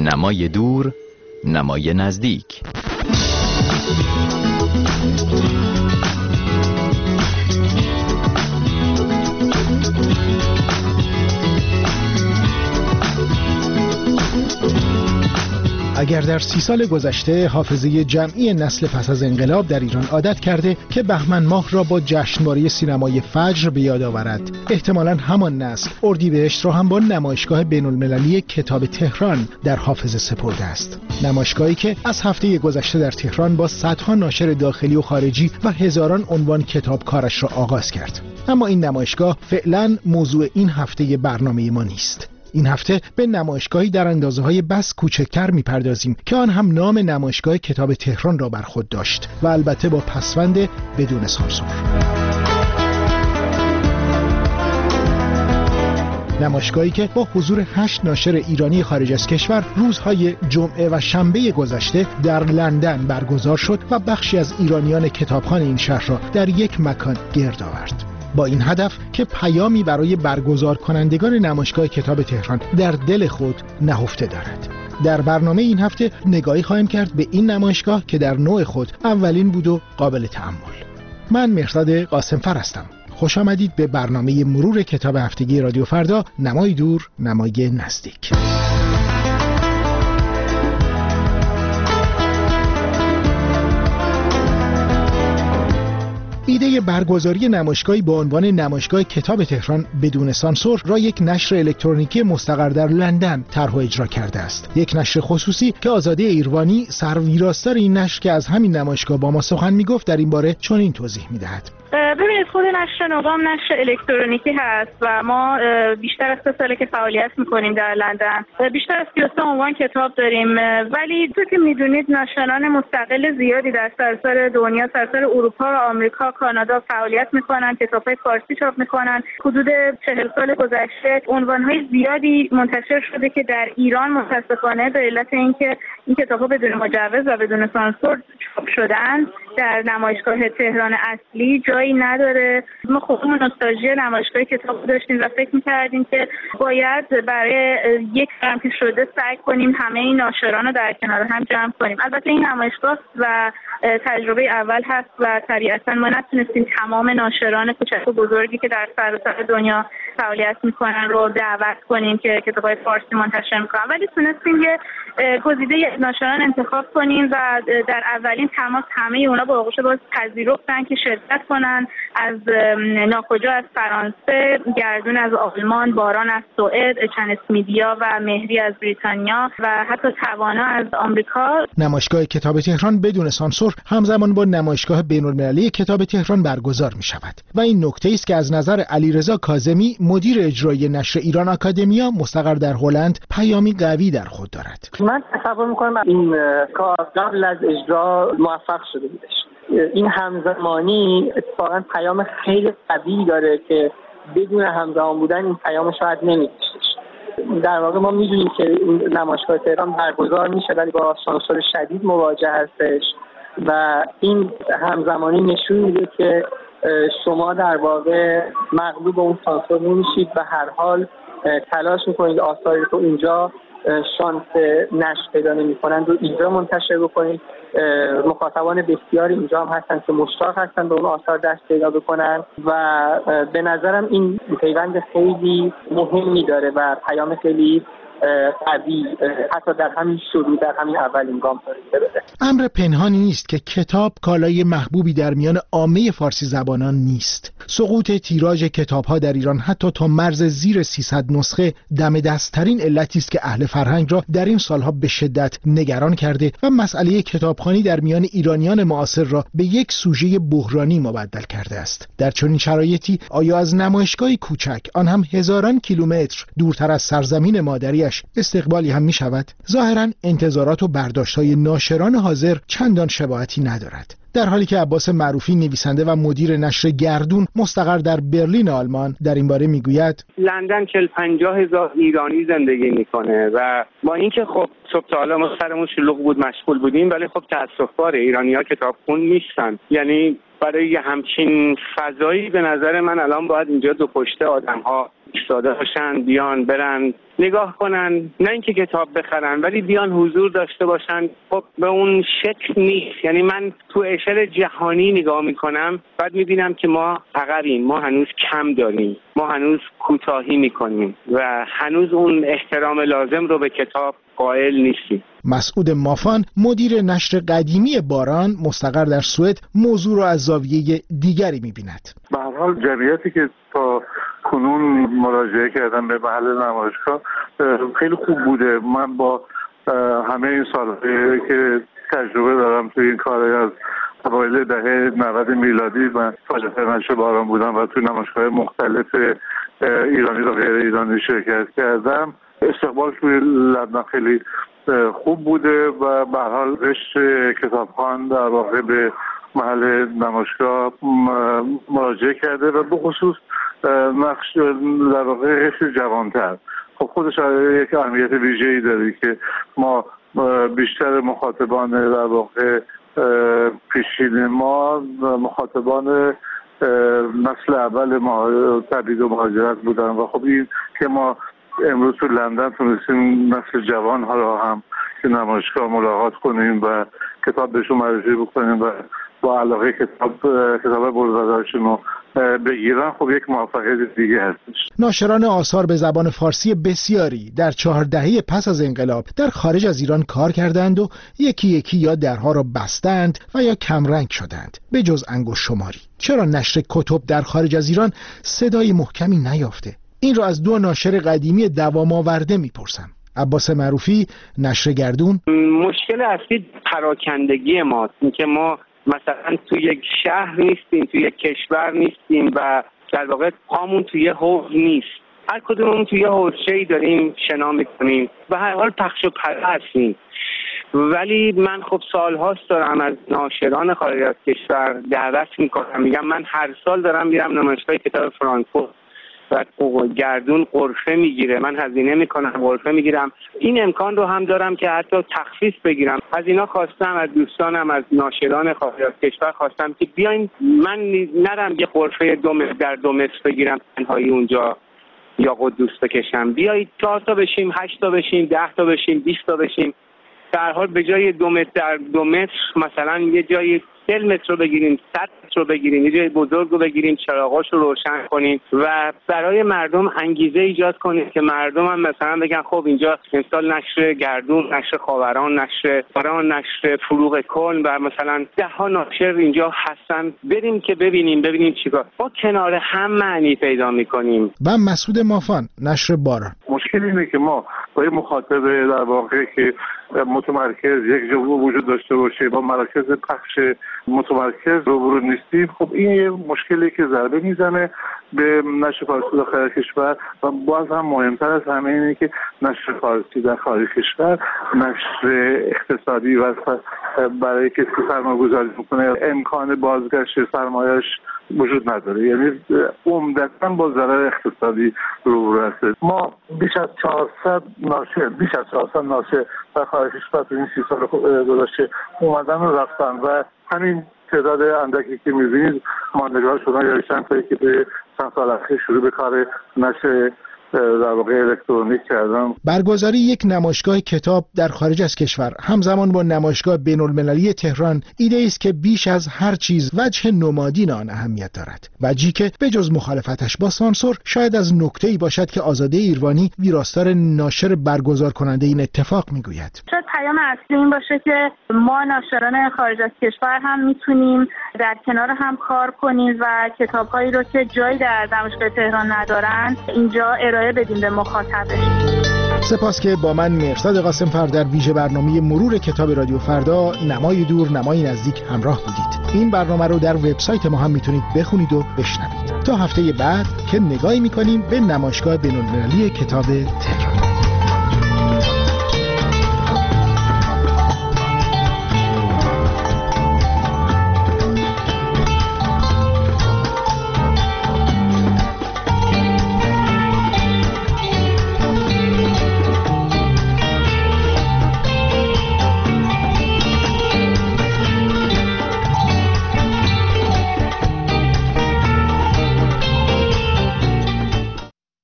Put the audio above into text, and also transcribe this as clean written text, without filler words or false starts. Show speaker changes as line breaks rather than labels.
نمای دور، نمای نزدیک.
اگر در 30 سال گذشته حافظه جمعی نسل پس از انقلاب در ایران عادت کرده که بهمن ماه را با جشنواره سینمای فجر به یاد آورد، احتمالاً همان نسل اردیبهشت را هم با نمایشگاه بین‌المللی کتاب تهران در حافظه سپرده است. نمایشگاهی که از هفته گذشته در تهران با صدها ناشر داخلی و خارجی و هزاران عنوان کتاب کارش را آغاز کرد. اما این نمایشگاه فعلاً موضوع این هفته برنامه ما نیست. این هفته به نمایشگاهی در اندازه‌های بس کوچکتر می‌پردازیم که آن هم نام نمایشگاه کتاب تهران را بر خود داشت و البته با پسوند بدون سانسور. نمایشگاهی که با حضور 8 ناشر ایرانی خارج از کشور روزهای جمعه و شنبه گذشته در لندن برگزار شد و بخشی از ایرانیان کتابخوان این شهر را در یک مکان گرد آورد، با این هدف که پیامی برای برگزار کنندگان نمایشگاه کتاب تهران در دل خود نهفته دارد. در برنامه این هفته نگاهی خواهیم کرد به این نمایشگاه که در نوع خود اولین بود و قابل تأمل. من مهرداد قاسمفر هستم. خوش آمدید به برنامه مرور کتاب هفتگی رادیو فردا، نمای دور، نمای نزدیک. ایده برگزاری نمایشگاهی با عنوان نمایشگاه کتاب تهران بدون سانسور را یک نشر الکترونیکی مستقر در لندن طرح و اجرا کرده است. یک نشر خصوصی که آزاده ایروانی سرویراستار این نشر که از همین نمایشگاه با ما سخن میگفت در این باره چنین توضیح میدهد.
ببینید، خود نشر نقام نشر الکترونیکی هست و ما بیشتر از 3 ساله که فعالیت میکنیم در لندن. بیشتر از 33 عنوان کتاب داریم، ولی تو که میدونید ناشران مستقل زیادی در سراسر دنیا، سراسر اروپا و آمریکا، کانادا فعالیت میکنن، کتاب‌های فارسی چاپ میکنن. حدود 40 سال گذشته عنوان‌های زیادی منتشر شده که در ایران متأسفانه به علت اینکه این کتاب‌ها بدون مجوز و بدون سانسور چاپ شدن در نمایشگاه تهران اصلی جایی نداره. ما خودمون نوستالژی نمایشگاه کتاب داشتیم و فکر می‌کردیم که باید برای یک قرن پیش شده سعی کنیم همه این ناشران رو در کنار هم جمع کنیم. البته این نمایشگاه و تجربه اول هست و طبیعتاً ما نتونستیم تمام ناشران کوچک و بزرگی که در سراسر دنیا فعالیت میکنن رو دعوت کنیم که کتاب‌های فارسی منتشر میکنن، ولی تونستیم یه گزیده ناشران انتخاب کنیم و در اولین تماس همه اونا با آغوش باز پذیرفتن که شرکت کنن. از ناکجا از فرانسه، گردون از آلمان، باران از سوئد، اچنس میدیا و مهری از بریتانیا و حتی توانا از آمریکا.
نمایشگاه کتاب تهران بدون سانسور همزمان با نمایشگاه بین‌المللی کتاب تهران برگزار می شود و این نکته است که از نظر علیرضا کاظمی مدیر اجرایی نشر ایران آکادمیا مستقر در هلند پیامی قوی در خود دارد.
من تصور می‌کنم این کار قبل از اجرا موفق شده بودش. این همزمانی اتفاقا پیام خیلی قوی داره که بدون همزمان بودن این پیام شاید نمی‌داشتش. در واقع ما می‌دونیم که این نمایشگاه تهران برگزار میشه ولی با سانسور شدید مواجه هستش و این همزمانی نشون میده که شما در واقع مغلوب اون سانسور نمیشید و هر حال تلاش میکنید آثاری رو اینجا شانس نشر پیدا نمی‌کنند و اینجا منتشر بکنید. مخاطبان بسیاری اینجا هم هستن که مشتاق هستن به اون آثار دست پیدا بکنن و به نظرم این پیوند خیلی مهمی داره و پیام خیلی قوی حتی در همین شروع، در همین اولین گام بده.
امر پنهانی نیست که کتاب کالای محبوبی در میان عامه فارسی زبانان نیست. سقوط تیراژ کتاب‌ها در ایران حتی تا مرز زیر 300 نسخه دم دست‌ترین علتی است که اهل فرهنگ را در این سالها به شدت نگران کرده و مسئله کتابخوانی در میان ایرانیان معاصر را به یک سوژه بحرانی مبدل کرده است. در چنین شرایطی آیا از نمایشگاهی کوچک، آن هم هزاران کیلومتر دورتر از سرزمین مادریش، استقبالی هم می شود؟ ظاهراً انتظارات و برداشت‌های ناشران حاضر چندان شباهتی ندارد. در حالی که عباس معروفی نویسنده و مدیر نشر گردون مستقر در برلین آلمان در این باره میگوید
لندن 40-50 هزار ایرانی زندگی میکنه و با اینکه خب صبح تا حالا ما سرمون شلوغ بود، مشغول بودیم، ولی خب تأسف‌باره ایرانی‌ها کتابخون نیستن. یعنی برای همچین فضایی به نظر من الان باید اینجا دو پشته آدم‌ها ایستاده باشن، بیان برن نگاه کنن، نه اینکه کتاب بخرن ولی بیان حضور داشته باشن. خب به اون شکل نیست. یعنی من تو اشل جهانی نگاه میکنم، بعد میبینم که ما عقبیم، ما هنوز کم داریم، ما هنوز کوتاهی میکنیم و هنوز اون احترام لازم رو به کتاب قائل نیستیم.
مسعود مافان مدیر نشر قدیمی باران مستقر در سوئد موضوع را از زاویه دیگری می‌بیند.
به هر حال جمعیتی که تا کنون مراجعه کردن به محل نمایشگاه خیلی خوب بوده. من با همه این سال‌هایی که تجربه دارم توی این کار، از اوایل دهه 90 میلادی من فعال نشر باران بودم و توی نمایشگاه مختلف ایرانی و غیر ایرانی شرکت کردم. استقبال توی لندن خیلی خوب بوده و به هر حال رشته کتابخوان در واقع به محل نمایشگاه مراجعه کرده و به خصوص نقش در واقع رشته جوانتر. خب خودش یک اهمیت ویژه‌ای داره که ما بیشتر مخاطبان در واقع پیشین ما مخاطبان نسل اول ما تبعید و مهاجرت بودن و خب این که ما امروز تو لندن تونستیم نسل جوان ها را هم که نمایشگاه ملاقات کنیم و کتاب بهشون معرفی بکنیم و با علاقه کتاب بزرگوارشون رو بگیرن، خب یک موفقیت دیگه هستش.
ناشران آثار به زبان فارسی بسیاری در 4 دهه پس از انقلاب در خارج از ایران کار کردند و یکی یکی یا درها را بستند و یا کمرنگ شدند. به جز انگشت شماری. چرا نشر کتب در خارج از ایران صدای محکمی نیافته؟ این را از 2 ناشر قدیمی دوام آورده میپرسم. عباس معروفی، نشر گردون.
مشکل اصلی پراکندگی ماست، اینکه ما مثلا توی یک شهر نیستیم، توی یک کشور نیستیم و در واقع پامون توی حوض نیست. هر کدوممون توی حوضچه‌ای داریم شنا میکنیم و هر حال پخش و پلا هستیم. ولی من خب سالهاست دارم از ناشران خارج از کشور دعوت میکنم، میگم من هر سال دارم میرم نمایشگاه کتاب فرانکفورت و گردون قرفه میگیره، من هزینه میکنم قرفه میگیرم. این امکان رو هم دارم که حتی تخفیف بگیرم. از اینا خواستم، از دوستانم، از ناشران خارج از کشور خواستم که بیاین، من نرم یه قرفه 2 متر در 2 متر بگیرم تنهایی اونجا یا قدوس بکشم. بیایید 4 تا بشیم، 8 تا بشیم، 10 تا بشیم، 20 تا بشیم. در حال به جای 2 متر در 2 متر مثلا یه جایی 40 متر رو بگیریم، 100 متر رو بگیریم، یه جای بزرگ رو بگیریم، چراغاش رو روشن کنیم و برای مردم انگیزه ایجاد کنیم که مردم هم مثلا بگن خب اینجا امسال نشر گردون، نشر خاوران، نشر باران، نشر فروغ کلن و مثلا 10 ها ناشر اینجا هستن، بریم که ببینیم چیکار. با کنار هم معنی پیدا میکنیم.
و مسعود مافان، نشر باران.
مشکل اینه که ما با یه مخاطب در واقع که متمرکز یک جا وجود داشته باشه با مراکز پخش متمرکز روبرو نیستیم. خب این مشکلی که ضربه میزنه به نشر فارسی داخل کشور و باز هم مهمتر از همه اینه که نشر فارسی در خارج کشور نشر اقتصادی و برای کسی که سرمایه‌گذاری میکنه امکان بازگشت سرمایه‌اش وجود نداره، یعنی عمدتاً با ضرر اقتصادی روبرو هست. ما بیش از 400 ناشر در خارج کشور تو این 30 سال گذشته اومدن و رفتن و همین تعداد اندکی که می‌بینید ماندگار شدن یا چند تایی که به چند سال اخیر شروع به کار نشر در واقع الکترونیک کردم.
برگزاری یک نمایشگاه کتاب در خارج از کشور همزمان با نمایشگاه بین‌المللی تهران ایده است که بیش از هر چیز وجه نمادین آن اهمیت دارد. وجهی که به جز مخالفتش با سانسور شاید از نکته‌ای باشد که آزاده ایرانی ویراستار ناشر برگزار کننده این اتفاق میگوید.
شاید پیام اصلی این باشه که ما ناشران خارج از کشور هم میتونیم در کنار هم کار کنیم و کتاب‌هایی رو که جایی در نمایشگاه تهران ندارن اینجا ارائه بدیم به مخاطبش.
سپاس که با من مرصاد قاسم‌فر در ویژه برنامه مرور کتاب رادیو فردا نمای دور نمای نزدیک همراه بودید. این برنامه رو در وبسایت ما هم میتونید بخونید و بشنوید. تا هفته بعد که نگاهی میکنیم به نمایشگاه بین‌المللی کتاب تهران.